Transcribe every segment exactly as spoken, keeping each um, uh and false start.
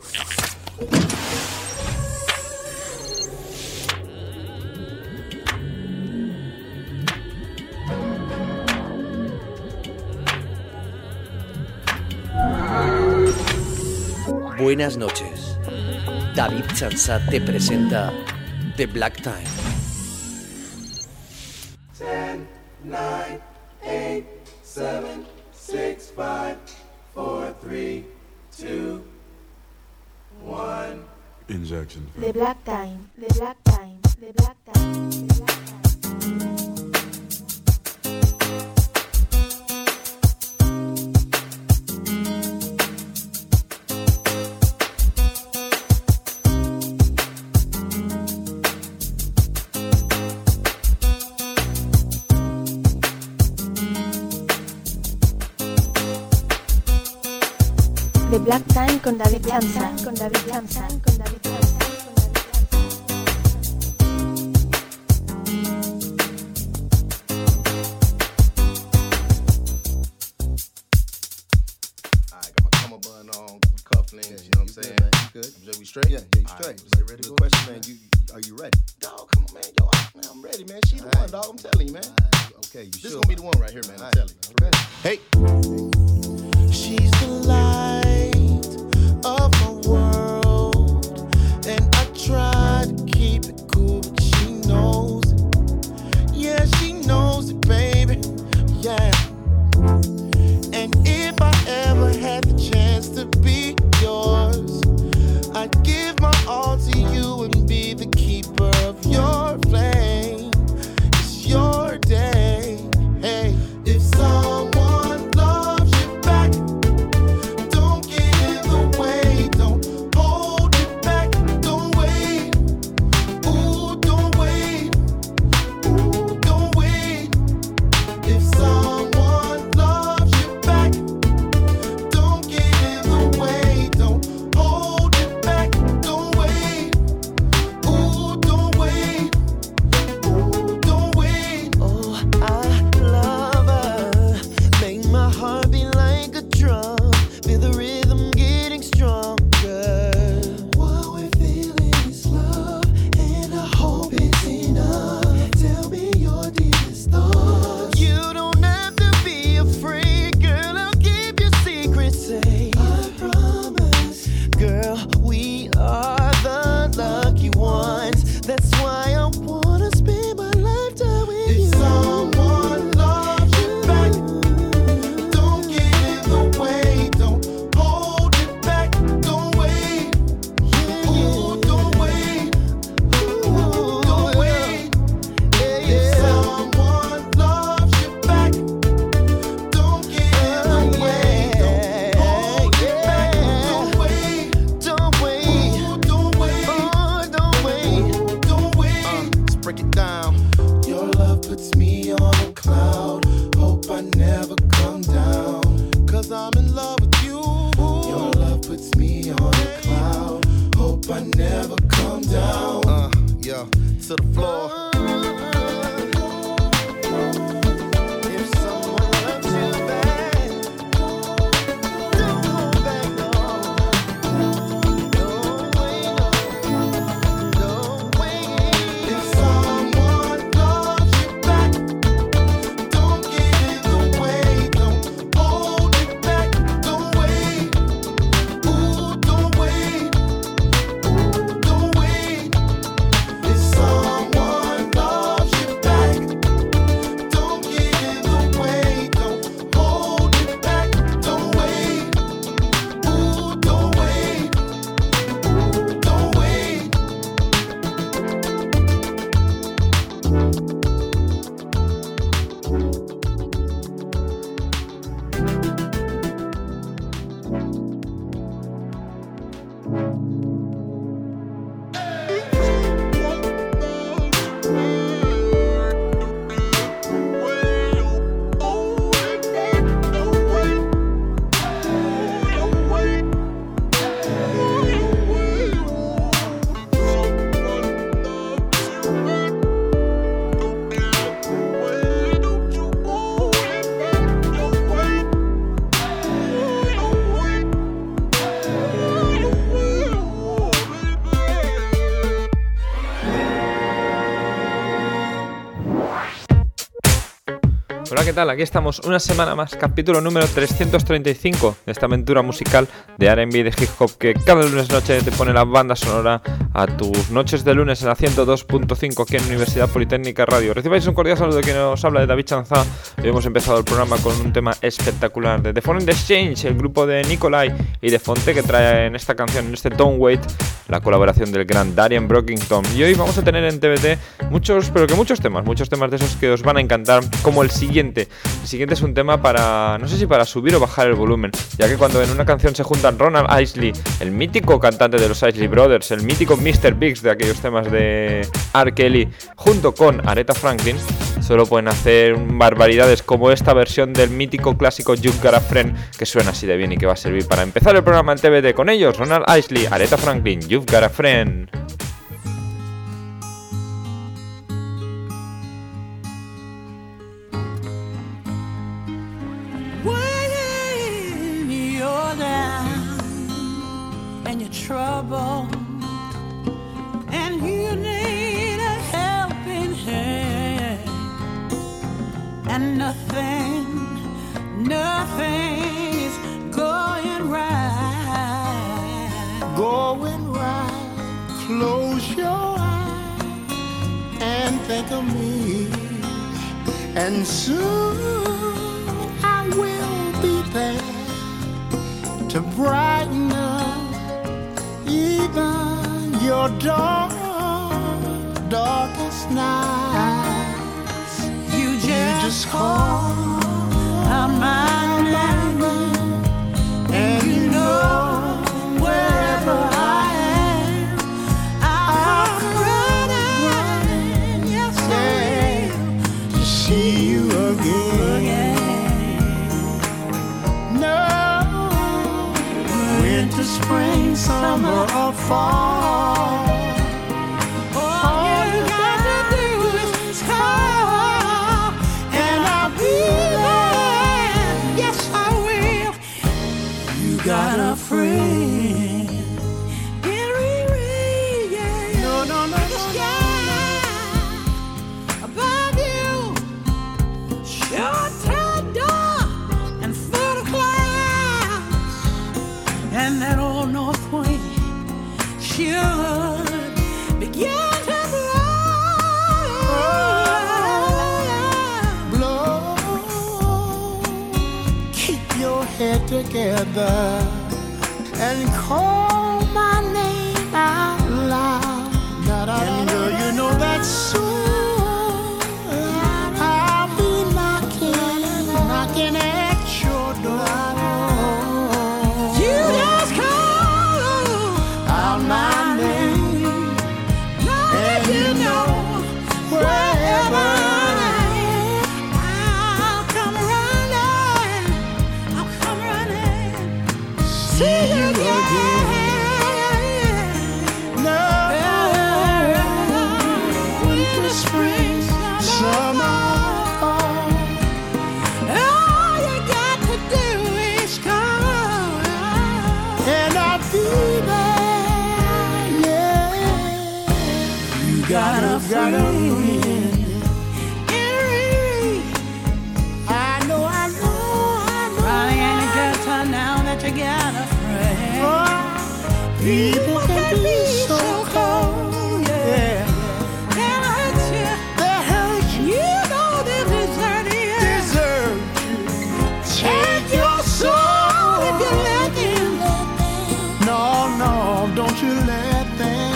Buenas noches. David Chansat te presenta The Black Time. ten, nine, eight, seven, six, five, four, three, two, one. Injection. The Black Time, The Black Time, The Black Time, The Black Time. The Black Time con David Chansat, con David Chansat, con David Chansat. Straight? Yeah, yeah, you straight. Right, so ready to Good go? question, man. You, are you ready? Dog, come on, man. Yo, I, man, I'm ready, man. She's the All one, right. dog. I'm telling you, man. All right, okay, you This sure? gonna be the one right here, man. All I'm right. telling you. Okay. Hey. She's the light of my world, and I try to keep it cool, but she knows it. Yeah, she knows it, baby. Yeah. And if I ever had the chance to be yours, I'd give my all to you and be the keeper of your flame. It's your day. Hey, if someone loves you back, don't get in the way. Don't hold it back. Don't wait. Ooh, don't wait. Ooh, don't wait. If someone loves you back, don't get in the way. Don't hold it back. Don't wait. Ooh, don't wait. Ooh, don't wait. Oh, I love her. Make my heart beat like a drum. Feel the rhythm getting stronger. What we're feeling is love, and I hope it's enough. Tell me your deepest thoughts. You don't have to be afraid, girl. I'll keep your secret safe. I promise, girl. We are the lucky ones. That's why I wanna spend my lifetime with you. If someone loves you back, don't get in the way. Don't hold it back. Don't wait. Ooh, don't wait. Ooh, don't wait. If someone loves you back, don't get in the way. Don't hold it back. Don't wait. Don't wait. Ooh, don't wait. Oh, don't wait. Don't wait. Uh, let's break it down. Your love puts me on a cloud. Hope I never come down. Cause I'm in love with you. Your love puts me on a cloud. Hope I never come down. Uh, yeah, to the floor. If someone loves you back, don't hold back, no. Don't wait, no. Don't wait. If someone loves you back, don't get in the way. Don't hold it back. Don't wait. Ooh, don't wait. Ooh, don't wait. If someone Hola, ¿qué tal? Aquí estamos una semana más, capítulo número trescientos treinta y cinco de esta aventura musical de R and B, de hip hop, que cada lunes noche te pone la banda sonora a tus noches de lunes en la ciento dos punto cinco aquí en Universidad Politécnica Radio. Recibáis un cordial saludo de quien os habla, de David Chanza. Hoy hemos empezado el programa con un tema espectacular de The Foreign Exchange, el grupo de Nicolai y de Fonte, que trae en esta canción, en este Don't Wait, la colaboración del gran Darian Brockington. Y hoy vamos a tener en T V T muchos, pero que muchos temas, muchos temas de esos que os van a encantar, como el siguiente. El siguiente es un tema para, no sé si para subir o bajar el volumen, ya que cuando en una canción se juntan Ronald Isley, el mítico cantante de los Isley Brothers, el mítico mister Biggs de aquellos temas de R. Kelly, junto con Aretha Franklin, solo pueden hacer barbaridades como esta versión del mítico clásico You've Got a Friend, que suena así de bien y que va a servir para empezar el programa en T V T con ellos, Ronald Isley, Aretha Franklin, You've Got a Friend. Trouble, and you need a helping hand, and nothing, nothing's going right. Going right. Close your eyes and think of me, and soon I will be there to brighten up even your dark, darkest nights. You just, you just call out my name, and you know wherever I am, I'll come running, yes I will, to see you again. No, winter, spring, summer or fall, all you gotta do is call, and I'll be there. Yes I will. You got a friend. No, no, no, no, above you, sure till dark and full of clouds, and that old north wind should begin to blow. blow. Keep your head together and call my name out loud. And girl, you know that soon I'll be knocking, knocking at your door. You just call out my name, and you know wherever I am, I'll come running, I'll come running, see you again. no, winter, spring, summer, fall. All you got to do is call, And I'll be there, yeah. you got a friend. I know, I know, I know. Ronnie ain't a good time now that you got a friend. Oh, people can be so cold, yeah. They'll hurt you. They hurt you, You know they'll desert you. deserve you. Take your soul If you let them. No, no, don't you let them.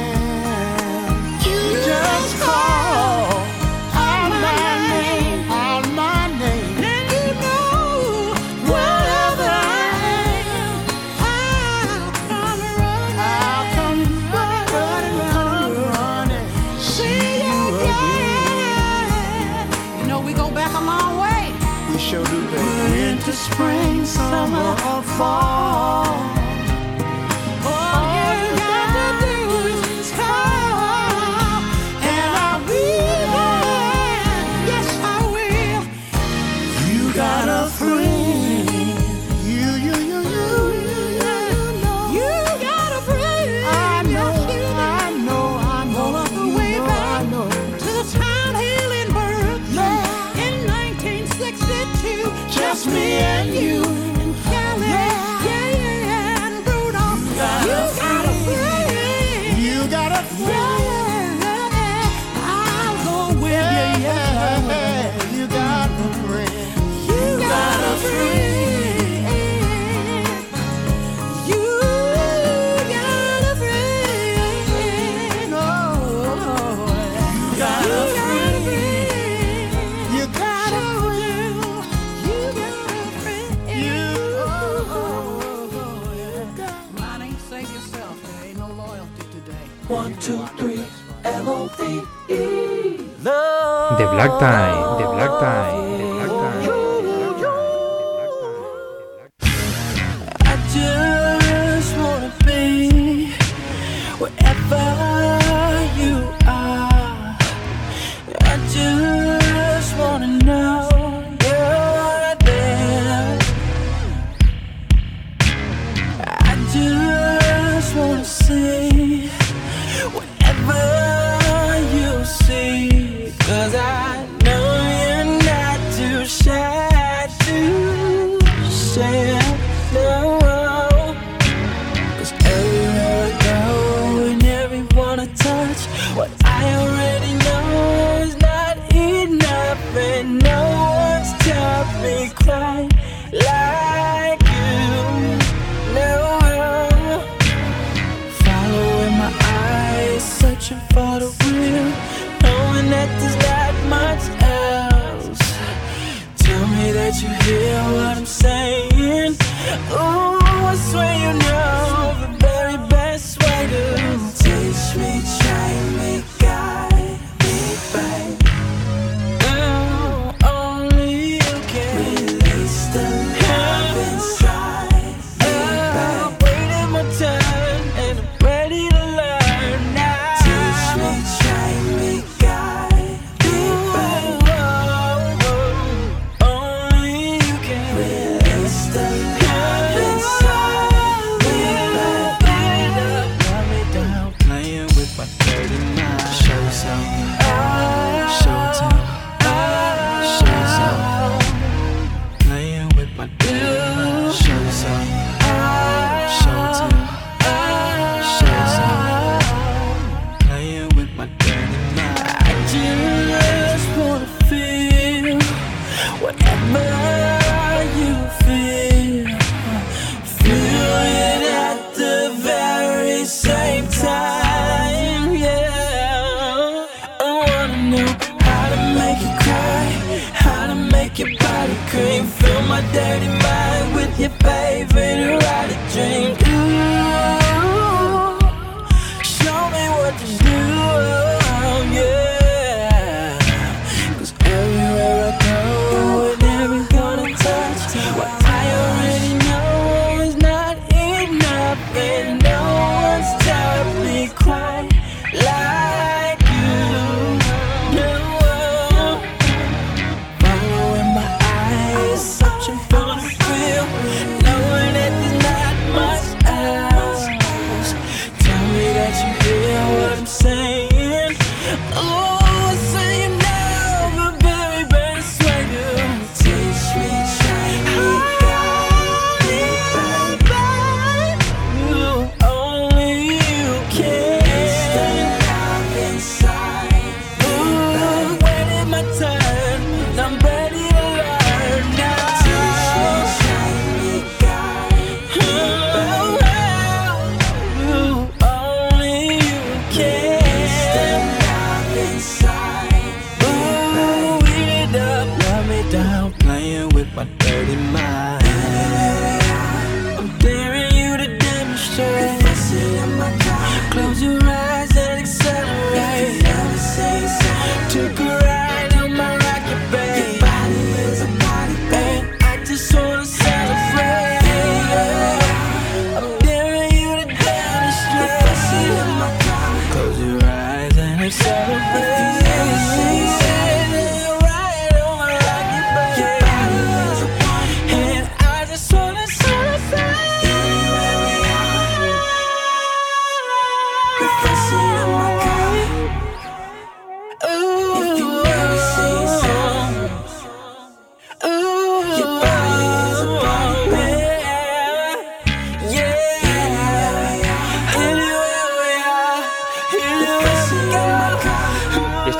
You just call out my name, out my name. And you know wherever I am, I'll come running. I'll come running, running, running, see you again. You know we go back a long way. We sure do, baby. Winter, spring, summer or fall. All you got to do is call, and I'll be there. Yes, I will. You got a friend. You, you, you, you, you, you know. You got a friend. I know, Yes, you do. I know, I know, All of the you way know, I back know. to the town hill in Berkeley in nineteen One, two, three, L O V E. Love. The Black Time, The Black Time, The Black Time. I just wanna be wherever you are. I just wanna know you're there. I just wanna see whatever you see, 'cause I know you're not too shy to share. No, 'cause everywhere I go and everyone I touch, what I already know is not enough, and no one's taught me quite like you. No, following my eyes, searching for the real, knowing that there's not much else. Tell me that you hear what I'm saying. Ooh, I swear you know the very best way to teach me, train me, guide me, babe. Oh, only you can release the love inside me, babe. I'm waiting my turn and I'm ready to learn now. Teach me, train me, guide me, babe. Oh, oh, only you can release the love inside me, babe. Love me down, playing with my dirty mind. Show something, show time, show something. Playing with my dirty mind. Show something, show time, show something. Playing with my dirty mind. I just wanna feel whatever you feel. Feel it at the very same time, yeah. I wanna know how to make you cry, how to make your body cream. Fill my dirty mind with your favorite erotic dream. Ooh, show me what to do, yeah. 'Cause everywhere I go and everyone I touch, what I already know is not enough, and no one's taught me quite like you. No, following my eyes, searching for the real, knowing that there's not much else. Tell me that you hear what I'm saying. Oh, so you know the very best way to teach me, train me, guide me, babe. You, only you can. It's the love inside me, babe. Waiting my turn, and I'm ready to learn now. Teach me, train me, guide me, babe. You, only you can. It's the love inside me, babe. Ooh, eat it up, love me down, playing with my dirty mind. I'm daring you to demonstrate. Close your eyes and accelerate. Took a ride on my rocket, babe. And I just wanna celebrate. I'm daring you to demonstrate. Close your eyes and accelerate. Ride on my rocket, babe. And I just wanna celebrate. With us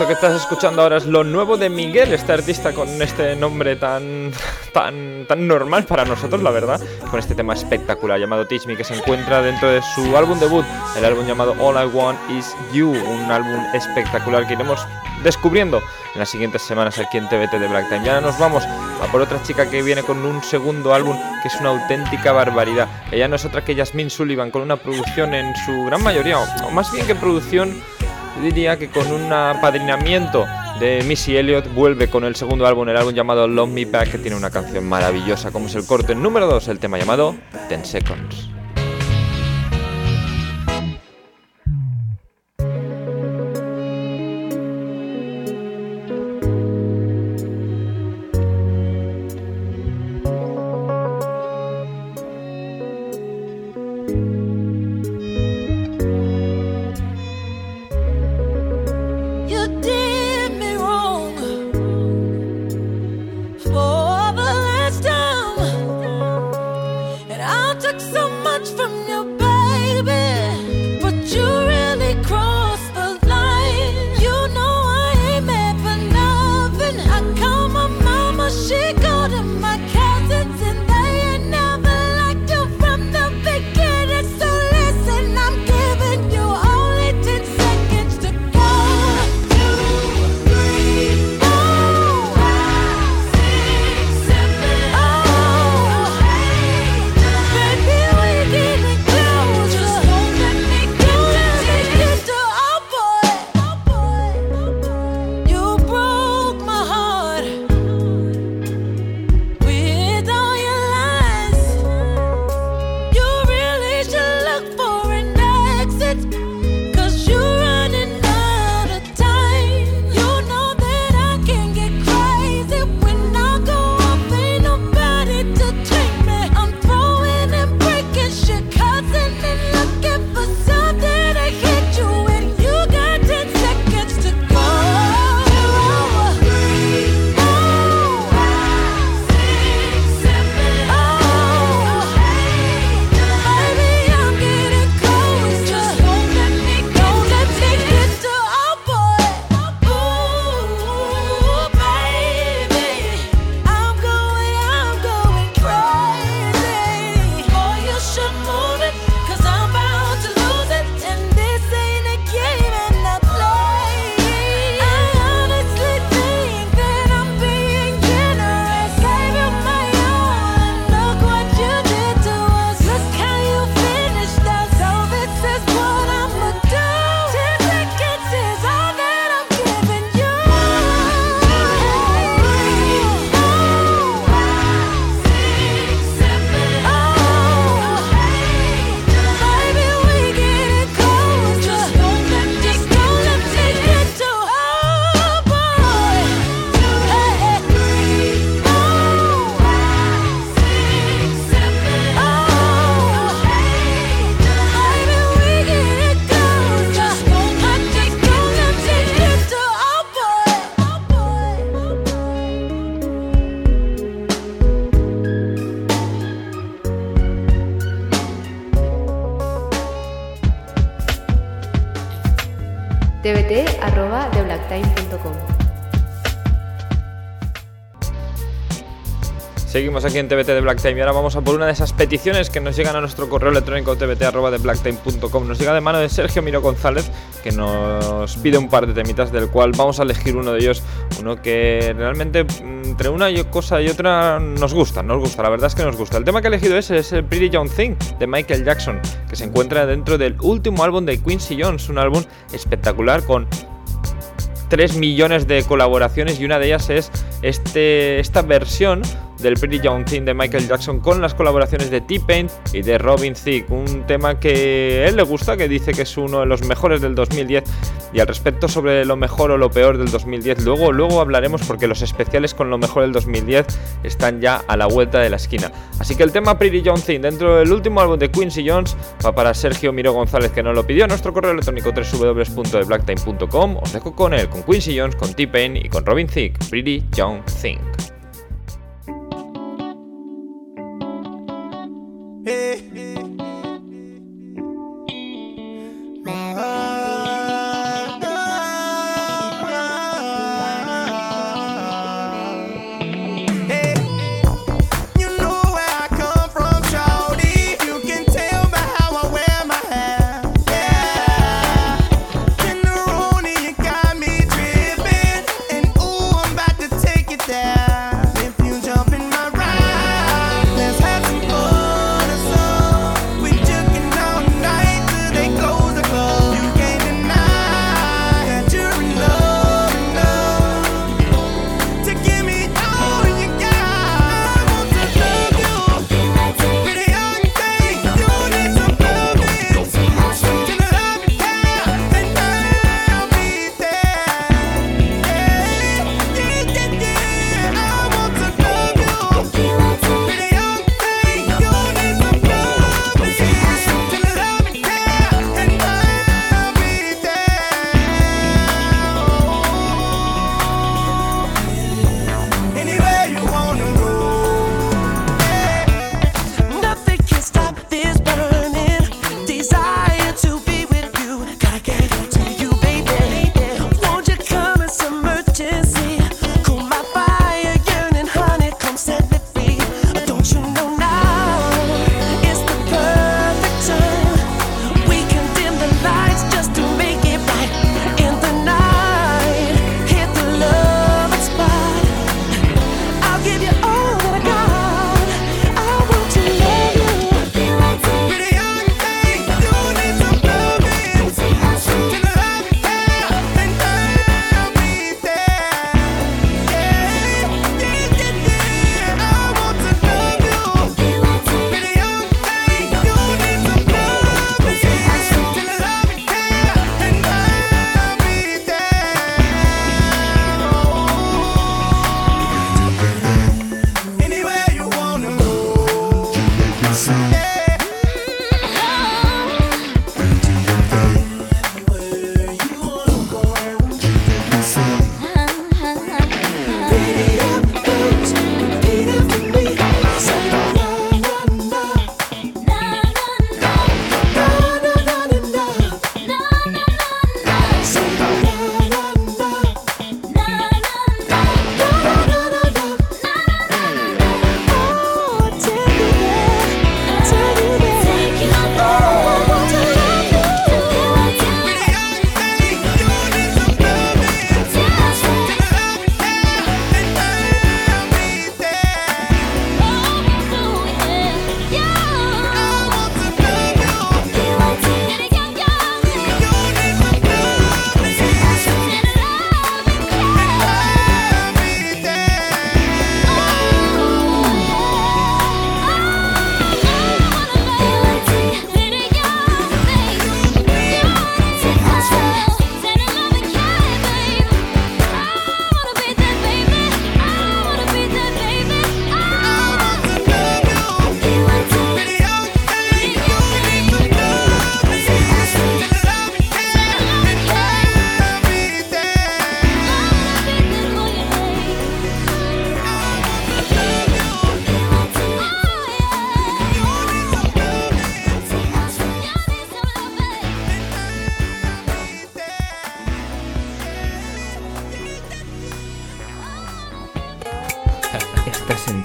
que estás escuchando ahora es lo nuevo de Miguel, este artista con este nombre tan, tan, tan normal para nosotros, la verdad, con este tema espectacular llamado Teach Me, que se encuentra dentro de su álbum debut, el álbum llamado All I Want Is You, un álbum espectacular que iremos descubriendo en las siguientes semanas aquí en T V T de Black Time. Y ahora nos vamos a por otra chica que viene con un segundo álbum que es una auténtica barbaridad. Ella no es otra que Jasmine Sullivan, con una producción en su gran mayoría, o más bien que producción, yo diría que con un apadrinamiento de Missy Elliott, vuelve con el segundo álbum, el álbum llamado Love Me Back, que tiene una canción maravillosa como es el corte número dos, el tema llamado ten seconds. tvt arroba the black time punto com. Seguimos aquí en T V T de Black Time y ahora vamos a por una de esas peticiones que nos llegan a nuestro correo electrónico tvt arroba the black time punto com. Nos llega de mano de Sergio Miro González, que nos pide un par de temitas, del cual vamos a elegir uno de ellos, uno que realmente entre una cosa y otra nos gusta, nos gusta, la verdad es que nos gusta. El tema que he elegido es, es el Pretty Young Thing de Michael Jackson, que se encuentra dentro del último álbum de Quincy Jones, un álbum espectacular con tres millones de colaboraciones, y una de ellas es este, esta versión del Pretty Young Thing de Michael Jackson con las colaboraciones de T-Pain y de Robin Thicke, un tema que a él le gusta, que dice que es uno de los mejores del dos mil diez. Y al respecto sobre lo mejor o lo peor del dos mil diez, luego, luego hablaremos, porque los especiales con lo mejor del dos mil diez están ya a la vuelta de la esquina. Así que el tema Pretty Young Thing dentro del último álbum de Quincy Jones va para Sergio Miro González, que nos lo pidió a nuestro correo electrónico w w w punto the black time punto com. Os dejo con él, con Quincy Jones, con T-Pain y con Robin Thicke, Pretty Young Thing.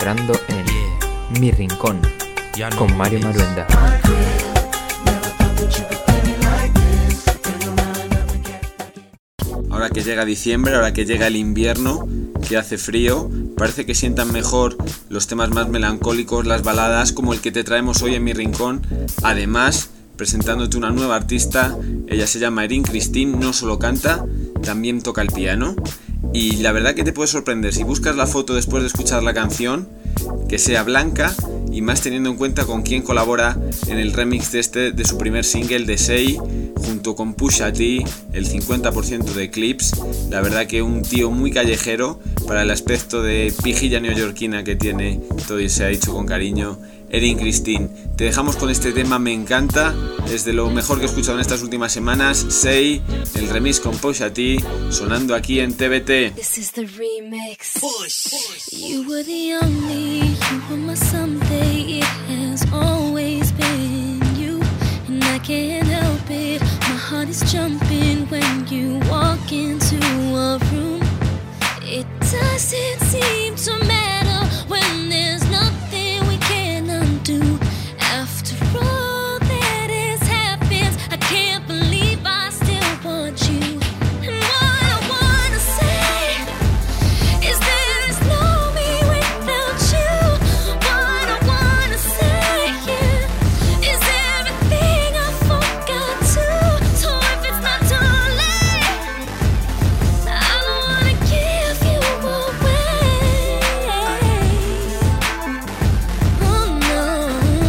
entrando en Mi Rincón con Mario Maruenda. Ahora que llega diciembre, ahora que llega el invierno, que hace frío, parece que sientan mejor los temas más melancólicos, las baladas como el que te traemos hoy en Mi Rincón. Además, presentándote una nueva artista, ella se llama Erin Christine, no solo canta, también toca el piano. Y la verdad que te puede sorprender si buscas la foto después de escuchar la canción, que sea blanca y más teniendo en cuenta con quién colabora en el remix de este de su primer single de Say junto con Pusha T, el cincuenta por ciento de clips. La verdad que un tío muy callejero para el aspecto de pijilla neoyorquina que tiene, todo y se ha dicho con cariño. Erin Christine, te dejamos con este tema, me encanta, es de lo mejor que he escuchado en estas últimas semanas. Say, el remix con Pusha T, sonando aquí en T V T. This is the remix. Push. You were the only, you were my someday. It has always been you, and I can't help it. My heart is jumping when you walk into a room. It doesn't seem to matter when there's nothing we can undo. After all that has happened, I can't believe I still want you. And what I wanna say is there is no me without you. What I wanna say, yeah, is everything I forgot to. So if it's not too late, I don't wanna give you away. Oh no,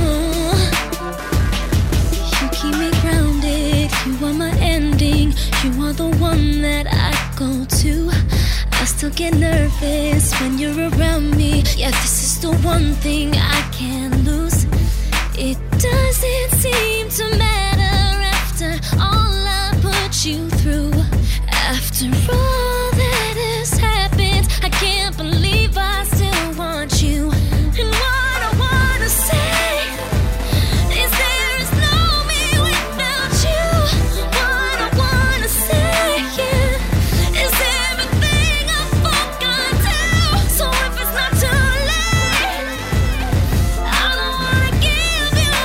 you keep me grounded. You are my ending. You are the one that I go to. I still get nervous when you're around me. Yeah, this is the one thing I can't lose. It doesn't seem to matter after all I put you through. After all that has happened, I can't believe I still want you. And what I wanna say is there is no me without you. What I wanna say, yeah, is everything I forgot to. So if it's not too late, I don't wanna give you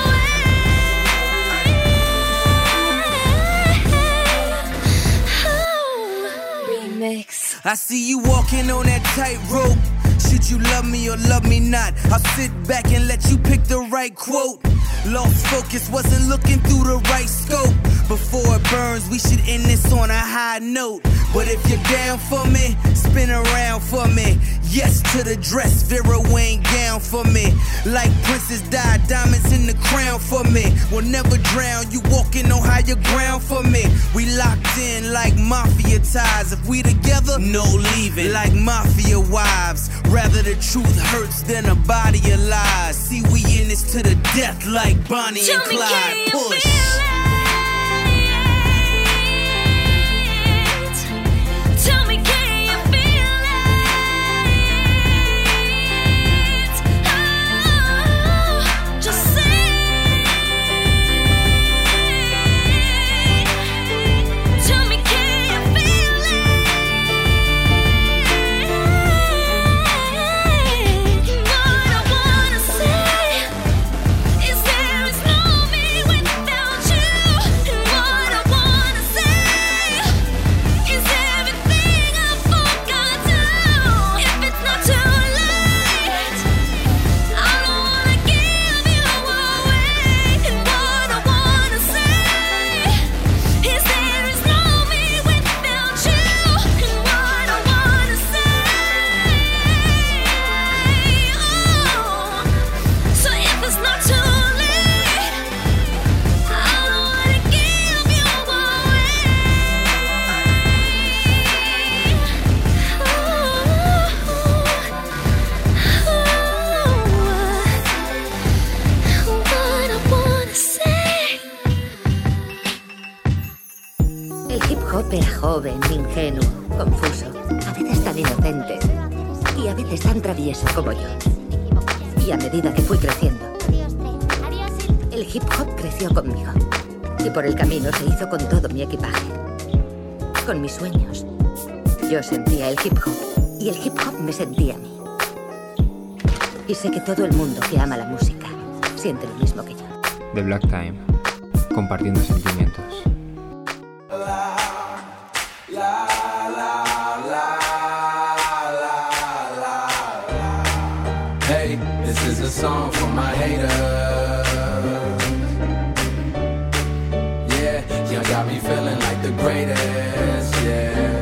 away. Remix. I see you walking on that tightrope. Should you love me or love me not? I'll sit back and let you pick the right quote. Lost focus, wasn't looking through the right scope. Before it burns, we should end this on a high note. But if you're down for me, spin around for me. Yes to the dress, Vera Wang gown for me. Like Princess Di, diamonds in the crown for me. Will never drown, you walking on higher ground for me. We locked in like mafia ties. If we together, no leaving. Like mafia wives, rather the truth hurts than a body of lies. See, we in this to the death like Bonnie Tell and me, Clyde. can you Push. feel it? Tell me, can you feel it? Oh, just say. Tell me, can you feel it? What I wanna say is there is no me without you. And what I wanna say is everything I forgot to. If it's not too late, I don't wanna give you away. And what I wanna say is there is no me without you. And what I wanna say, oh, so if it's not too late, I don't wanna give you away. What I wanna say. El hip hop era joven, ingenuo, confuso, a veces tan inocente y a veces tan travieso como yo. Y a medida que fui creciendo, el hip hop creció conmigo. Y por el camino se hizo con todo mi equipaje, con mis sueños. Yo sentía el hip hop y el hip hop me sentía a mí. Y sé que todo el mundo que ama la música siente lo mismo que yo. The Black Time, compartiendo sentimientos. Hey, this is a song for my haters. Yeah, y'all got me feeling like the greatest, yeah.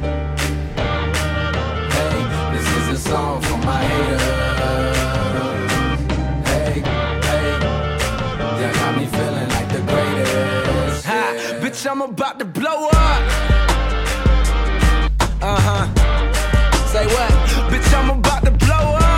Hey, this is a song for my haters. Hey, hey, y'all got me feeling like the greatest, yeah. Ha, bitch, I'm about to blow up. Uh-huh. Say what? Bitch, I'm about to blow up.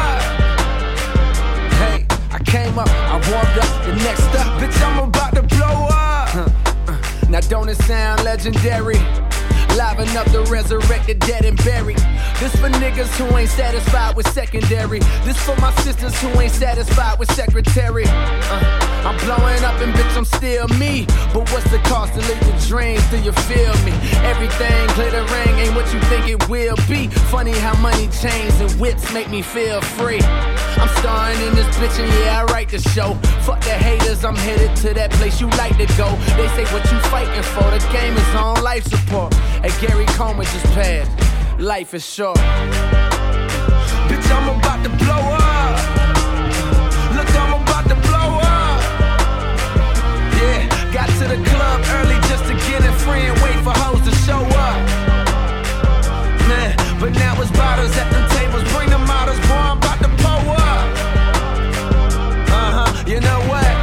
Hey, I came up, I warmed up, the next up, bitch, I'm about to blow up. Huh. Uh, now don't it sound legendary? Liven up the resurrected, dead and buried. This for niggas who ain't satisfied with secondary. This for my sisters who ain't satisfied with secretary. Uh, I'm blowing up and bitch, I'm still me. But what's the cost to live your dreams? Do you feel me? Everything glittering ain't what you think it will be. Funny how money, chains, and whips make me feel free. I'm starring in this bitch and yeah, I write the show. Fuck the haters, I'm headed to that place you like to go. They say what you fighting for, the game is on life support. Hey, Gary Coleman just passed, life is short. Bitch, I'm about to blow up. Look, I'm about to blow up. Yeah, got to the club early just to get in free and wait for hoes to show up. Man, but now it's bottles at them tables, bring them models, boy, I'm about to pull up. Uh-huh, you know what?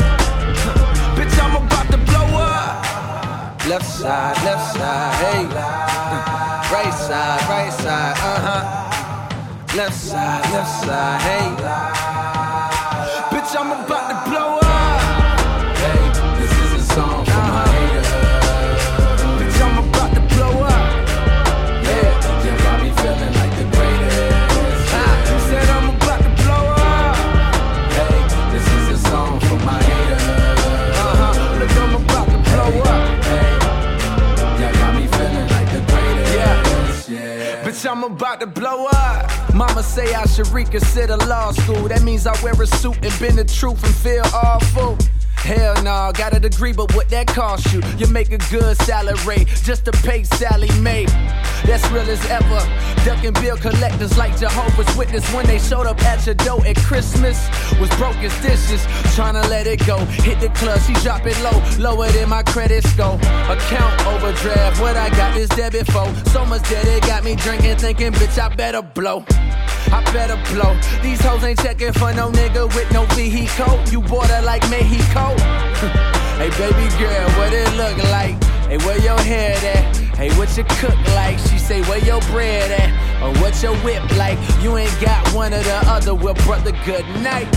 Bitch, I'm about to blow up. Left side, left side, hey. Uh, right side, right side, uh-huh. Left side, left side, hey. Bitch, I'm about to blow up. Hey, this is a song for uh-huh. my haters. Bitch, I'm about to blow up. Yeah, you got me feeling like the greatest. I said I'm about to blow up. Hey, this is a song for my haters. Uh-huh, look, I'm about to blow hey, up. Hey, you got me feeling like the greatest. Yeah. Yeah. Bitch, I'm about to blow up. Mama say I should reconsider law school. That means I wear a suit and bend the truth and feel awful. Hell nah, got a degree, but what that cost you? You make a good salary just to pay Sally Mae. That's real as ever. Ducking bill collectors like Jehovah's Witness when they showed up at your door at Christmas. Was broke as dishes, tryna let it go. Hit the club, she drop it low, lower than my credit score. Account overdraft, what I got is debit for. So much debt it got me drinking, thinking, bitch, I better blow. I better blow. These hoes ain't checking for no nigga with no vehicle. You border like Mexico. Hey baby girl, what it look like? Hey, where your hair at? Hey, what you cook like? She say, where your bread at? Or what your whip like? You ain't got one or the other. Well, brother, good night.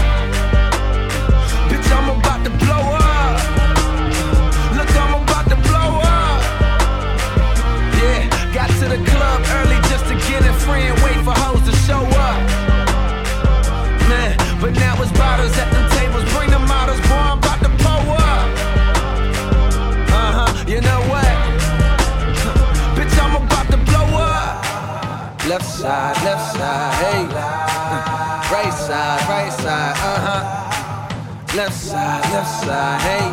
Bitch, I'm about to blow up. Look, I'm about to blow up. Yeah, got to the club early just to get in free and wait for hoes to show up. Man, but now it's bottles at them tables. Bring the models, boy, I'm about to pull up. Uh-huh, you know what? Bitch, I'm about to blow up. Left side, left side, hey. Uh, right side, right side, uh-huh. Left side, left side, hey.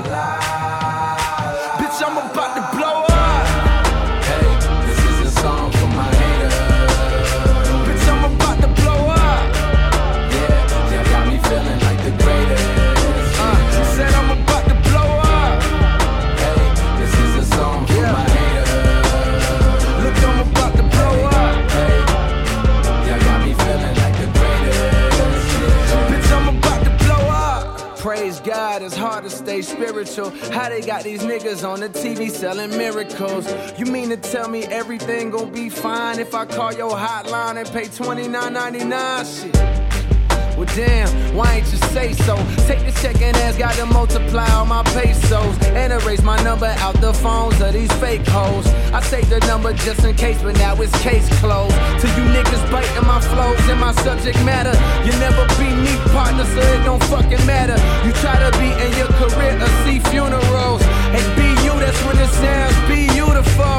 Bitch, I'm about to blow up. Hey, this is a song for my haters. Bitch, I'm about to blow up. Yeah, you got me feeling like the greatest. Uh, said I'm about to blow up. Hey, this is a song for Yeah. my haters. Look, I'm about to blow up. Hey, you got me feeling like the greatest. Yeah. Bitch, I'm about to blow up. Praise God, it's hard to stay spiritual. How they got these niggas on the T V selling miracles? You mean to tell me everything gon' be fine if I call your hotline and pay twenty-nine ninety-nine? Shit. Well damn, why ain't you say so? Take the check and ask God to multiply all my pesos and erase my number out the phones of these fake hoes. I saved the number just in case, but now it's case closed. To you niggas biting my flows and my subject matter, you never be me partner, so it don't fucking matter. You try to be in your career or see funerals. Hey, be you, that's when it sounds beautiful.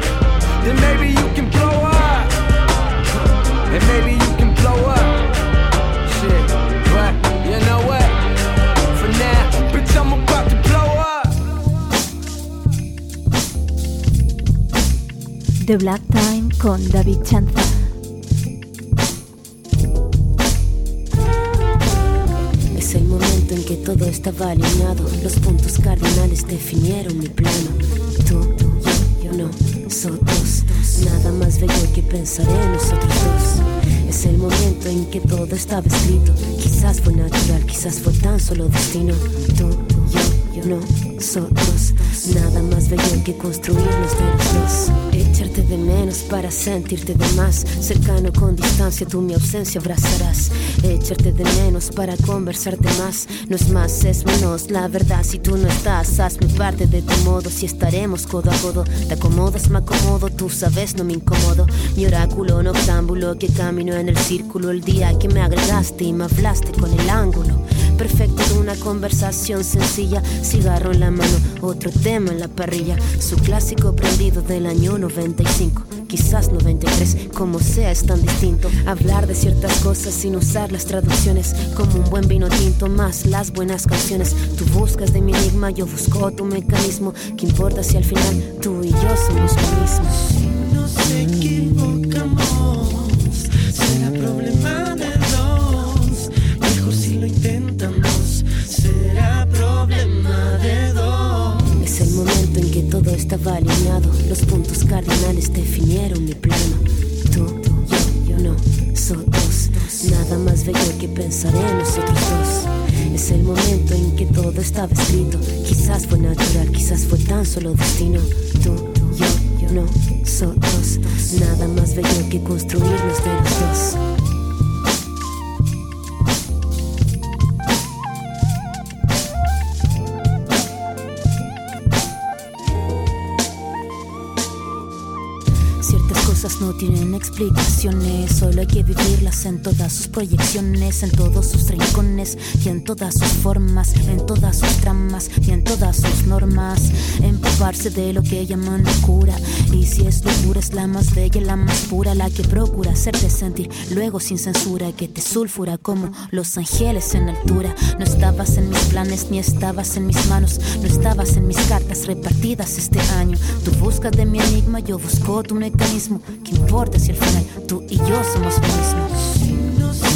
Then maybe you can blow up. And maybe you can blow up. The Black Time con David Chanza. Es el momento en que todo estaba alineado. Los puntos cardinales definieron mi plano. Tú, yo, yo, nosotros. Nada más bello que pensar en nosotros dos. Es el momento en que todo estaba escrito. Quizás fue natural, quizás fue tan solo destino. Tú, yo, yo, nosotros. Nada más bello que construirnos de los dos. Echarte de menos para sentirte de más. Cercano con distancia, tú mi ausencia abrazarás. Echarte de menos para conversarte más. No es más, es menos. La verdad, si tú no estás, hazme parte de tu modo. Si estaremos codo a codo, te acomodas, me acomodo. Tú sabes, no me incomodo. Mi oráculo noctámbulo que camino en el círculo. El día que me agregaste y me hablaste con el ángulo perfecto de una conversación sencilla. Cigarro en la mano, otro tema en la parrilla. Su clásico prendido del año noventa y cinco. Quizás noventa y tres, como sea es tan distinto. Hablar de ciertas cosas sin usar las traducciones. Como un buen vino tinto más las buenas canciones. Tú buscas de mi enigma, yo busco tu mecanismo. ¿Qué importa si al final tú y yo somos lo mismo? Si nos equivocamos, será problema de dos. Mejor si lo intentamos, será problema de dos. Es el momento en que todo estaba alineado. Los puntos cardinales definieron mi plano. Tú, yo, yo, nosotros. Nada más bello que pensar en nosotros dos. Es el momento en que todo estaba escrito. Quizás fue natural, quizás fue tan solo destino. Tú, yo, yo, nosotros. Nada más bello que construirnos de los dos. No tienen explicaciones, solo hay que vivirlas en todas sus proyecciones, en todos sus rincones y en todas sus formas, en todas sus tramas y en todas sus normas. Empaparse de lo que llaman locura, y si es locura es la más bella, la más pura, la que procura hacerte sentir luego sin censura, que te sulfura como los ángeles en altura. No estabas en mis planes ni estabas en mis manos, no estabas en mis cartas repartidas este año. Tú buscas de mi enigma, yo busco tu mecanismo. ¿Qué importa si al final tú y yo somos lo mismo? Si nos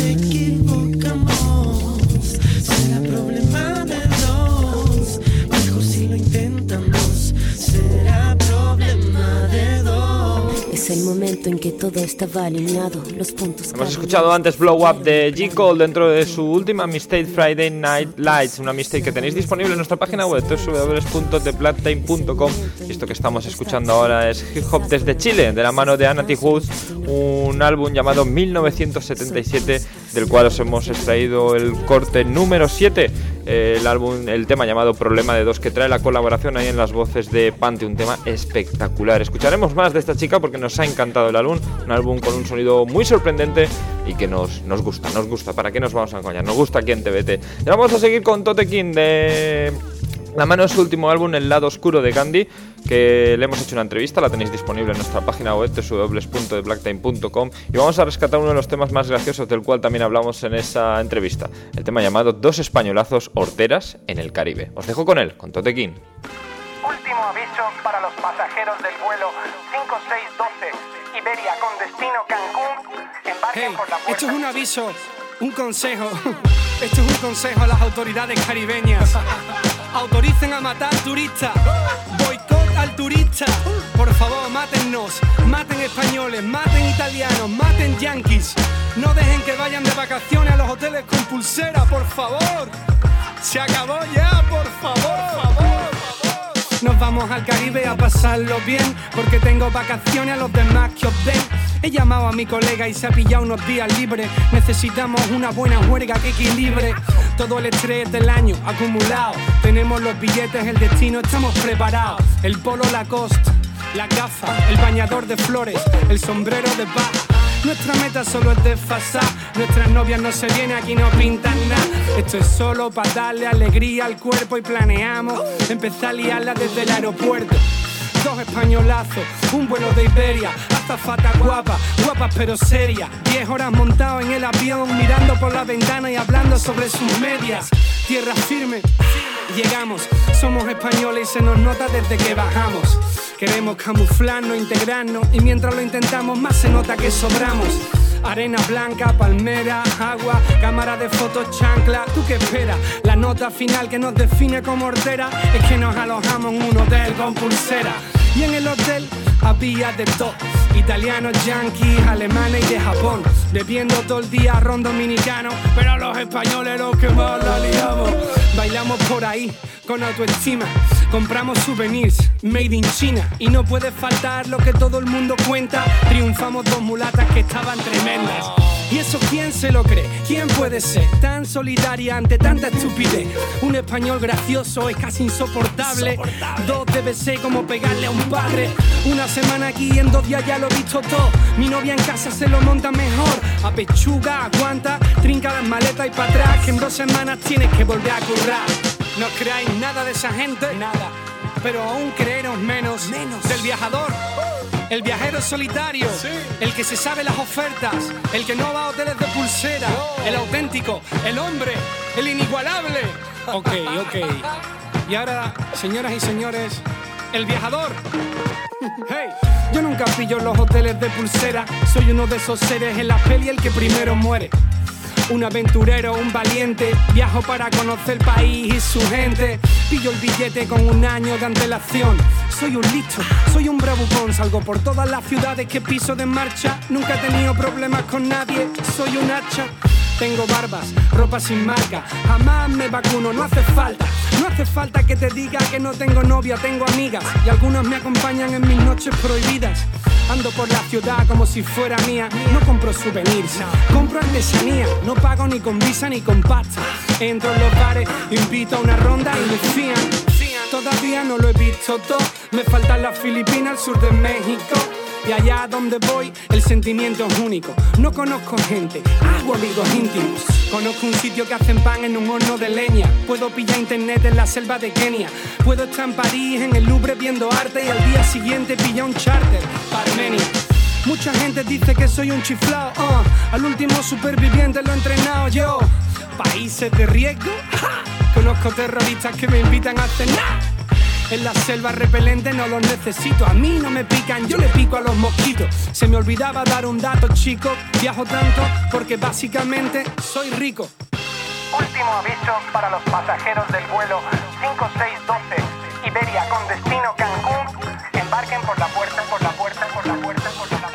equivocamos, será problema de dos. Mejor si lo intentamos, será problema de dos. Es el momento en que todo estaba alineado. Los puntos. Hemos escuchado antes Blow Up de J. Cole dentro de su última mixtape Friday Night Lights, una mixtape que tenéis disponible en nuestra página web doble u doble u doble u punto the black time punto com. Y esto que estamos escuchando ahora es hip hop desde Chile, de la mano de Anna T. Woods, un álbum llamado mil novecientos setenta y siete, del cual os hemos extraído el corte número siete. El álbum, el tema llamado Problema de Dos, que trae la colaboración ahí en las voces de Pante, un tema espectacular. Escucharemos más de esta chica porque nos ha encantado el álbum, un álbum con un sonido muy sorprendente y que nos, nos gusta, nos gusta, ¿para qué nos vamos a engañar? Nos gusta aquí en T V T. Y vamos a seguir con Tote King, de la mano de su último álbum, El Lado Oscuro de Gandhi, que le hemos hecho una entrevista, la tenéis disponible en nuestra página web doble u doble u doble u punto the black time punto com, y vamos a rescatar uno de los temas más graciosos del cual también hablamos en esa entrevista, el tema llamado Dos españolazos horteras en el Caribe. Os dejo con él, con Tote King. Último aviso para los pasajeros del vuelo cinco seis doce Iberia con destino Cancún. Embarquen Hey, por la puerta. esto es un aviso, un consejo. Esto es un consejo a las autoridades caribeñas. Autoricen a matar turistas. Boicot al turista. Por favor, mátennos. Maten españoles, maten italianos, maten yanquis. No dejen que vayan de vacaciones a los hoteles con pulsera, por favor. Se acabó ya, por favor, por favor. Nos vamos al Caribe a pasarlo bien, porque tengo vacaciones a los demás que os den. He llamado a mi colega y se ha pillado unos días libres. Necesitamos una buena huelga que equilibre todo el estrés del año acumulado. Tenemos los billetes, el destino, estamos preparados. El polo Lacoste, la gafa, el bañador de flores, el sombrero de paja. Nuestra meta solo es desfasar. Nuestras novias no se vienen, aquí no pintan nada. Esto es solo para darle alegría al cuerpo y planeamos empezar a liarla desde el aeropuerto. Dos españolazos, un vuelo de Iberia, azafata guapa, guapas pero seria. Diez horas montado en el avión, mirando por la ventana y hablando sobre sus medias. Tierra firme, llegamos, somos españoles y se nos nota desde que bajamos. Queremos camuflarnos, integrarnos, y mientras lo intentamos más se nota que sobramos. Arena blanca, palmera, agua, cámara de fotos, chancla. ¿Tú qué esperas? La nota final que nos define como hortera es que nos alojamos en un hotel con pulsera. Y en el hotel había de todo: italianos, yanquis, alemanes y de Japón, bebiendo todo el día ron dominicano, pero los españoles los que más la liamos. Bailamos por ahí con autoestima, compramos souvenirs made in China, y no puede faltar lo que todo el mundo cuenta: triunfamos dos mulatas que estaban tremendas. ¿Y eso quién se lo cree? ¿Quién puede ser tan solidaria ante tanta estupidez? Un español gracioso es casi insoportable. Dos debe ser como pegarle a un padre. Una semana aquí y en dos días ya lo he visto todo. Mi novia en casa se lo monta mejor. Apechuga, aguanta, trinca las maletas y para atrás, que en dos semanas tienes que volver a currar. No creáis nada de esa gente, nada, pero aún creeros menos, menos del viajador. El viajero solitario, sí. El que se sabe las ofertas, el que no va a hoteles de pulsera, no. El auténtico, el hombre, el inigualable. Ok, ok. Y ahora, señoras y señores, el viajador. Hey, yo nunca pillo los hoteles de pulsera. Soy uno de esos seres en la peli el que primero muere. Un aventurero, un valiente, viajo para conocer el país y su gente. Pillo el billete con un año de antelación. Soy un listo, soy un bravucón. Salgo por todas las ciudades que piso de marcha. Nunca he tenido problemas con nadie, soy un hacha. Tengo barbas, ropa sin marca, jamás me vacuno, no hace falta. No hace falta que te diga que no tengo novia, tengo amigas, y algunas me acompañan en mis noches prohibidas. Ando por la ciudad como si fuera mía. No compro souvenirs, compro artesanía. No pago ni con visa ni con pasta. Entro en los bares, invito a una ronda y me fían. Todavía no lo he visto todo. Me faltan las Filipinas, el sur de México. Y allá donde voy, el sentimiento es único. No conozco gente, hago amigos íntimos. Conozco un sitio que hacen pan en un horno de leña. Puedo pillar internet en la selva de Kenia. Puedo estar en París, en el Louvre, viendo arte, y al día siguiente pillar un charter para Armenia. Mucha gente dice que soy un chiflao, uh, al último superviviente lo he entrenado yo. Países de riesgo, ¡ja! Conozco terroristas que me invitan a cenar. En la selva repelente no los necesito. A mí no me pican, yo le pico a los mosquitos. Se me olvidaba dar un dato, chico. Viajo tanto porque básicamente soy rico. Último aviso para los pasajeros del vuelo cinco seis doce Iberia con destino Cancún. Embarquen por la puerta, por la puerta, por la puerta, por la...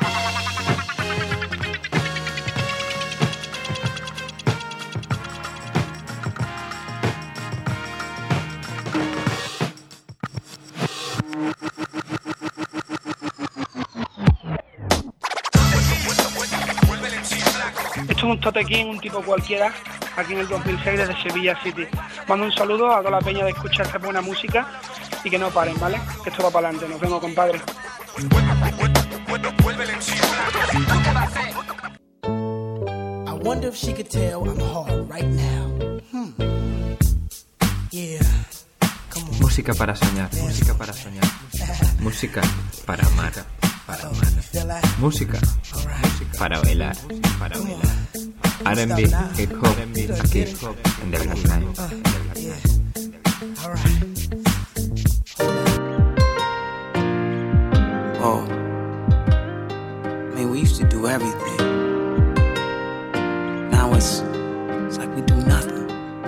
Esto es un totequín, un tipo cualquiera, aquí en el dos mil seis desde Sevilla City. Mando un saludo a toda la peña de escuchar esta buena música y que no paren, ¿vale? Que esto va para adelante. Nos vemos, compadre. I wonder if she could tell I'm hard right now. Hmm. Yeah. Música para soñar, música para soñar. Música para amar, para amar. Música para bailar, para bailar. R and B, hip hop, aquí en The Black Time. Oh, I mean, we used to do everything. Now it's, it's like we do nothing.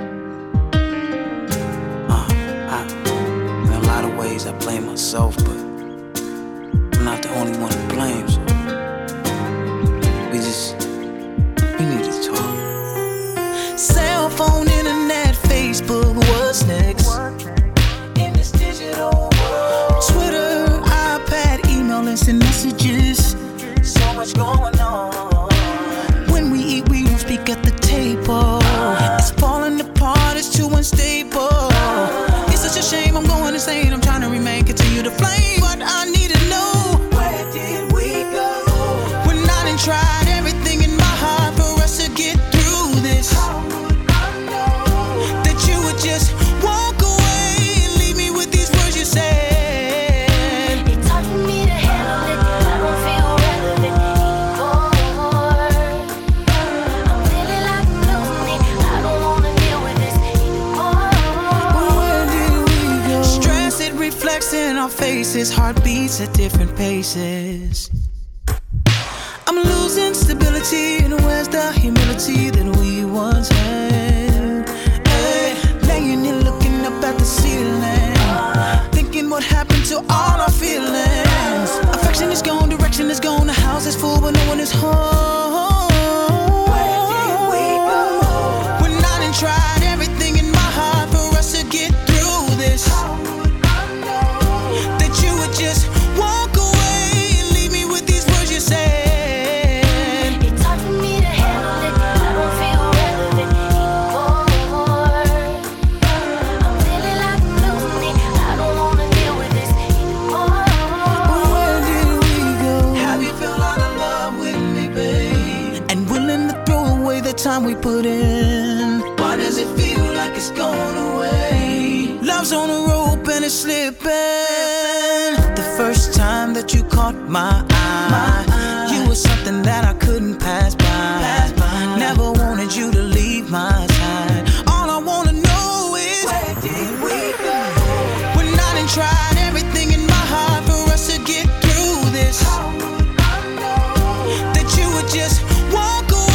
Uh, I, in a lot of ways, I blame myself, but I'm not the only one to blame. So we just, we need to talk. Cell phone, internet, Facebook, what's next? In this digital world. Twitter, iPad, email, instant messages. So much going on. When we eat, we don't speak at the table. It's falling apart, it's too unstable. It's such a shame, I'm going insane. I'm trying to remain, continue to flame. But I need to know, where did we go? When I done tried everything in my heart for us to get through this. How would I know that you would just walk away and leave me with these words you said? It's hard for me to handle it. I don't feel relevant anymore. I'm feeling like I'm losing it. I don't wanna deal with this anymore. Where did we go? Stress, it reflects text in our faces, heartbeats at different paces. I'm losing stability, and where's the humility that we once had? Hey, laying here looking up at the ceiling, thinking what happened to all our feelings. Affection is gone, direction is gone, the house is full, but no one is home. Where did we go? When I done tried everything in my heart for us to get through this. How would I know that you would just walk away and leave me with these words you said? Time we put in, why does it feel like it's gone away? Love's on a rope and it's slipping. The first time that you caught my eye, you were something that I couldn't pass by. Never wanted you to leave my side. All I wanna know is, where did we go? When I done tried everything in my heart for us to get through this. How would I know that you would just walk away?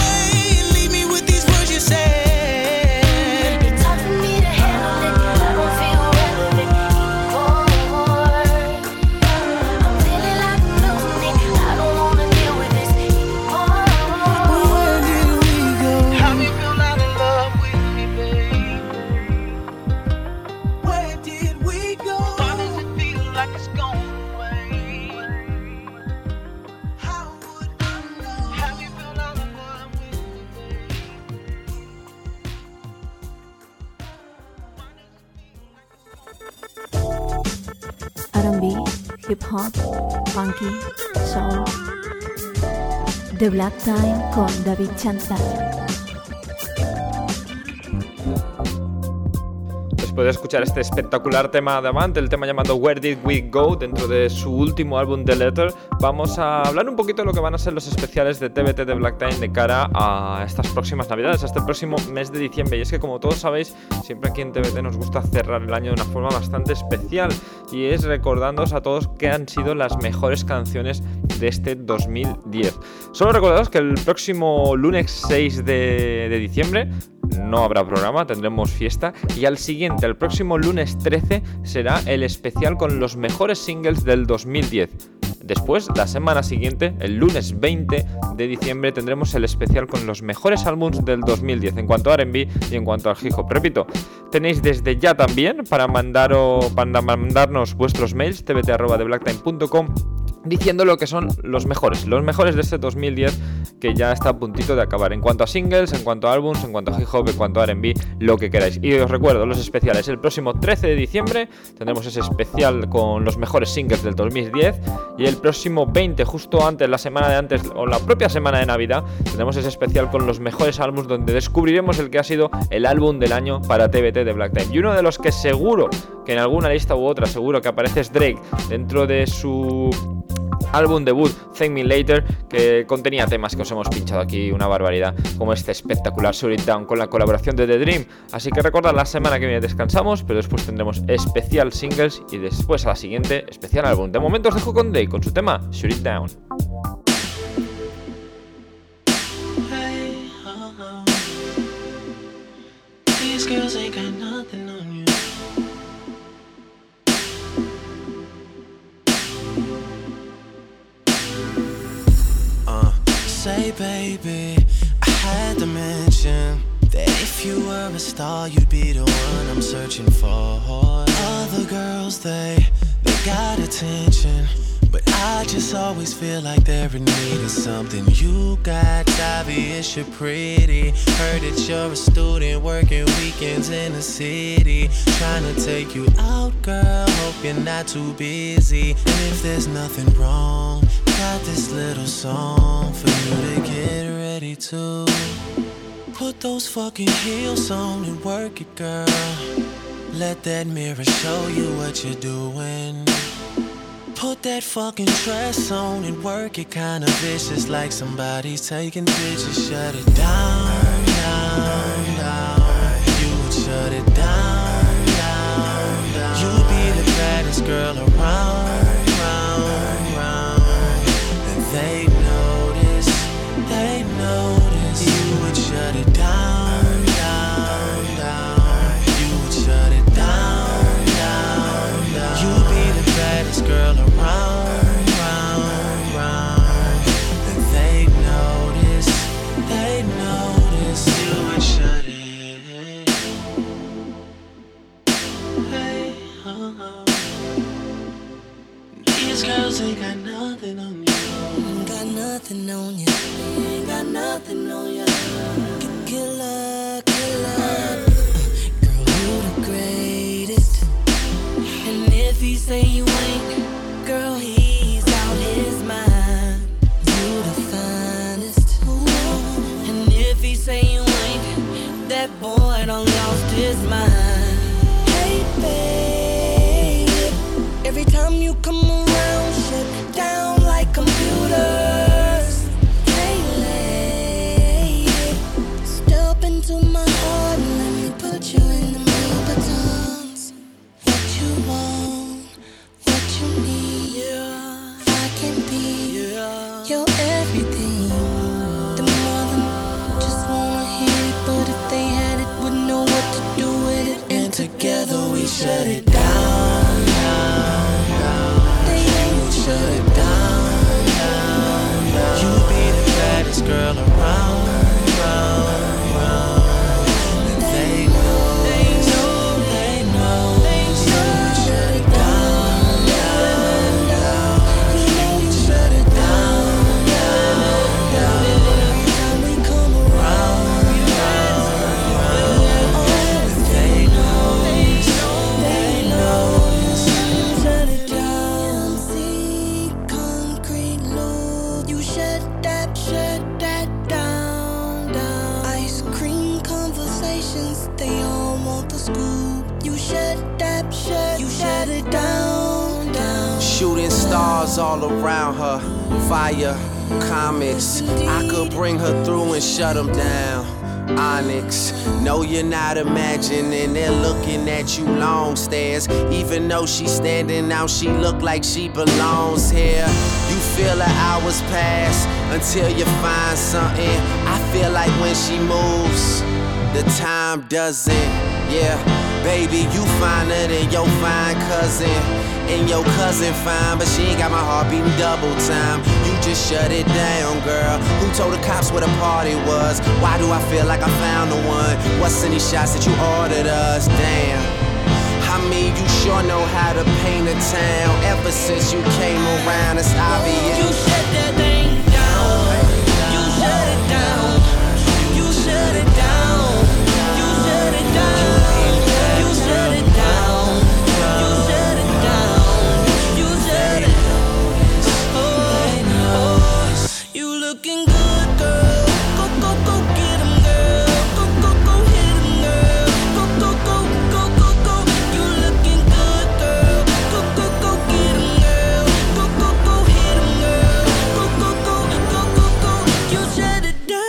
R and B, hip hop, funky, soul. The Black Time con David Chanza. Después de escuchar este espectacular tema de Avant, el tema llamado Where Did We Go, dentro de su último álbum The Letter, vamos a hablar un poquito de lo que van a ser los especiales de T B T de Black Time de cara a estas próximas navidades, a este próximo mes de diciembre. Y es que, como todos sabéis, siempre aquí en T B T nos gusta cerrar el año de una forma bastante especial, y es recordándoos a todos qué han sido las mejores canciones de este dos mil diez. Solo recordaros que el próximo lunes seis de, de diciembre no habrá programa, tendremos fiesta, y al siguiente, el próximo lunes trece, será el especial con los mejores singles del dos mil diez. Después, la semana siguiente, el lunes veinte de diciembre, tendremos el especial con los mejores álbumes del dos mil diez en cuanto a R and B y en cuanto al hip hop. Repito, tenéis desde ya también para, mandaro, para mandarnos vuestros mails, t b t arroba de blacktime punto com, diciendo lo que son los mejores, los mejores de este dos mil diez, que ya está a puntito de acabar, en cuanto a singles, en cuanto a álbums, en cuanto a hip hop, en cuanto a R and B, lo que queráis. Y os recuerdo los especiales: el próximo trece de diciembre tendremos ese especial con los mejores singles del dos mil diez, y el próximo veinte, justo antes, la semana de antes, o la propia semana de Navidad, tendremos ese especial con los mejores álbumes, donde descubriremos el que ha sido el álbum del año para T B T de Black Time. Y uno de los que seguro que en alguna lista u otra seguro que aparece es Drake, dentro de su álbum debut Thank Me Later, que contenía temas que os hemos pinchado aquí una barbaridad, como este espectacular Shut It Down con la colaboración de The Dream. Así que recordad, la semana que viene descansamos, pero después tendremos especial singles y después a la siguiente especial álbum. De momento os dejo con Day con su tema Shut It Down. Hey, oh, oh. These girls ain't got nothing on you. Say, baby, I had to mention that if you were a star, you'd be the one I'm searching for. Other girls, they, they got attention, but I just always feel like they're in need of something you got. Obvious you're pretty. Heard that you're a student working weekends in the city. Trying to take you out, girl, hope you're not too busy. And if there's nothing wrong, got this little song for you to get ready to. Put those fucking heels on and work it, girl. Let that mirror show you what you're doing. Put that fucking dress on and work it kinda vicious, like somebody's taking pictures. Shut it down, down, down. You would shut it down, down, down. You be the baddest girl girl around, round, round. And they notice, they notice. You would shut it down, down, down. You would shut it down, down, down. You'd be the baddest girl around, round, round. And they notice, they notice. You would shut it. Hey, uh-uh. These girls ain't got nothing on you. Ain't got nothing on you. Ain't got nothing on you. Killer, killer. Girl, you the greatest. And if he say you ain't, girl, he's out his mind. You the finest. And if he say you ain't, that boy done lost his mind. Hey, babe, every time you come around, shut down like computers. Hey, lady, step into my heart and let me put you in the Louboutins. What you want, what you need, yeah. I can be, yeah, your everything. The mother just wanna hear it, but if they had it, wouldn't know what to do with it. And together we shut it down, down, down. They would shut it down, down, down. You be the baddest girl around, round, round. And they know, they know, they know. You would shut it down, down, down. You would shut it down, down, down. Every time we come around, round, round. And they know, they know. Shut it down, see, concrete loop. You shut that, shut that down, down. Ice cream conversations, they all want the scoop. You shut that, shut, you shut it down, down. Shooting stars all around her, fire, comets. I could bring her through and shut them down. Onyx, no, you're not imagining. They're looking at you long stares. Even though she's standing out, she look like she belongs here. You feel the hours pass until you find something. I feel like when she moves, the time doesn't. Yeah, baby, you finer than your fine cousin. And your cousin fine, but she ain't got my heart beating double time. You just shut it down, girl. Who told the cops where the party was? Why do I feel like I found the one? What's in these shots that you ordered us? Damn. I mean, you sure know how to paint a town. Ever since you came around, it's obvious. You shut that thing down. You shut it down. You shut it down. You shut it down. You shut it down. You shut it down. You shut it. Oh, oh, you looking good, girl. Go, go, go, get 'em, girl. Go, go, go, hit 'em, girl. Go, go, go, go, go, go. You looking good, girl. Go, go, go, get 'em, girl. Go, go, go, hit 'em, girl. Go, go, go, go, go, go. You shut it down.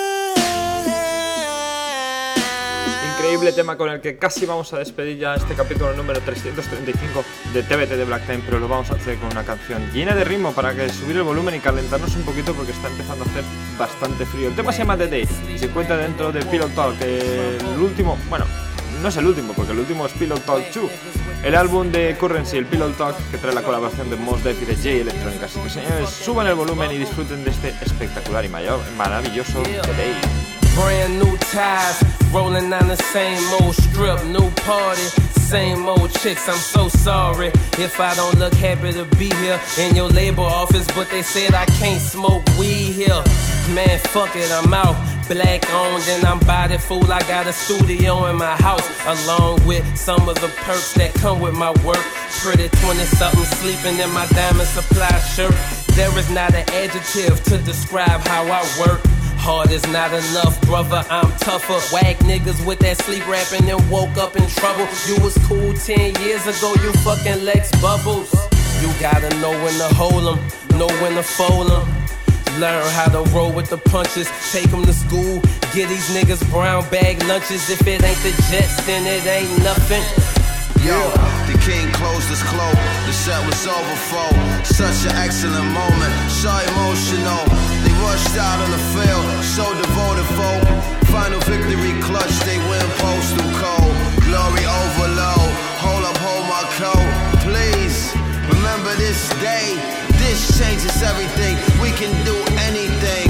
Increíble tema con el que casi vamos a despedir ya este capítulo número trescientos treinta y cinco de T V T de Black Time, pero lo vamos a hacer con una canción llena de ritmo para que subir el volumen y calentarnos un poquito porque está empezando a hacer bastante frío. El tema se llama The Day y se encuentra dentro de Pillow Talk, el último, bueno, no es el último porque el último es Pillow Talk dos, el álbum de Currency, el Pillow Talk, que trae la colaboración de Mos Def y de J Electronic. Así que señores, suban el volumen y disfruten de este espectacular y mayor, maravilloso The Day. Brand new ties, rolling on the same old strip, new party, same old chicks. I'm so sorry if I don't look happy to be here in your labor office, but they said I can't smoke weed here. Man, fuck it, I'm out. Black owned and I'm body fool. I got a studio in my house, along with some of the perks that come with my work. Pretty twenty-something sleeping in my diamond supply shirt. There is not an adjective to describe how I work. Hard is not enough, brother, I'm tougher. Whack niggas with that sleep rapping and woke up in trouble. You was cool ten years ago, you fucking Lex Bubbles. You gotta know when to hold 'em, know when to fold 'em. Learn how to roll with the punches, take 'em to school. Get these niggas brown bag lunches. If it ain't the Jets, then it ain't nothing. Yo, the king closed his cloak. The set was over for such an excellent moment, so emotional. They rushed out on the field, so devoted folk. Final victory clutch, they win postal code. Glory overload, hold up, hold my coat. Please, remember this day. This changes everything, we can do anything.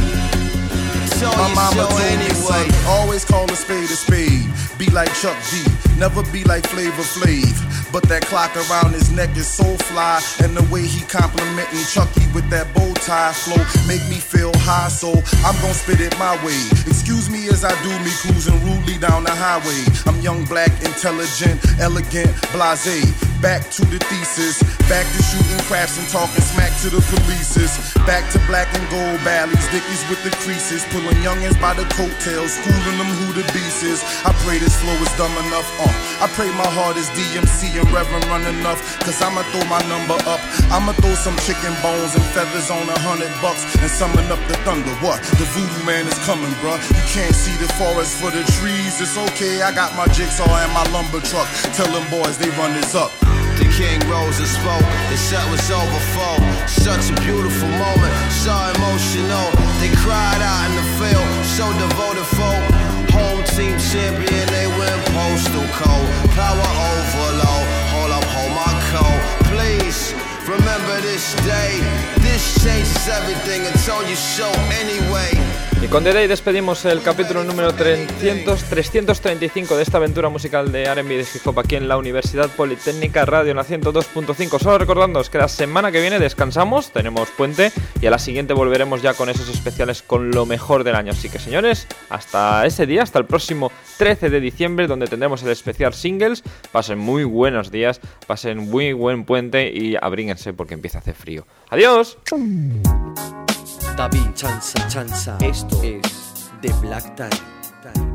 So my mama show told me, anyway. son, always call a spade a spade. Be like Chuck D, never be like Flavor Flav. But that clock around his neck is so fly, and the way he complimenting Chucky with that bow tie flow make me feel high, so I'm gon' spit it my way. Excuse me as I do me cruising rudely down the highway. I'm young, black, intelligent, elegant, blasé. Back to the thesis, back to shooting craps and talking smack to the polices. Back to black and gold valleys, dickies with the creases, pulling youngins by the coattails, schooling them who the beast is. I pray this flow is dumb enough, uh. I pray my heart is D M C and Reverend run enough, cause I'ma throw my number up. I'ma throw some chicken bones and feathers on a hundred bucks and summon up the thunder. What? The voodoo man is coming, bruh. You can't see the forest for the trees. It's okay, I got my jigsaw and my lumber truck. Tell them boys they run this up. The king rose and spoke, the set was over for such a beautiful moment, so emotional. They cried out in the field, so devoted folk. Home team champion, they win postal code. Power overload, hold up, hold my coat. Please, remember this day. This changes everything until you show anyway. Y con The Day despedimos el capítulo número trescientos, trescientos treinta y cinco de esta aventura musical de R and B de Hip Hop aquí en la Universidad Politécnica Radio en la ciento dos punto cinco. Solo recordándoos que la semana que viene descansamos, tenemos puente y a la siguiente volveremos ya con esos especiales con lo mejor del año. Así que señores, hasta ese día, hasta el próximo trece de diciembre donde tendremos el especial singles. Pasen muy buenos días, pasen muy buen puente y abríguense porque empieza a hacer frío. ¡Adiós! David, chanza, chanza. Esto es The Black Time.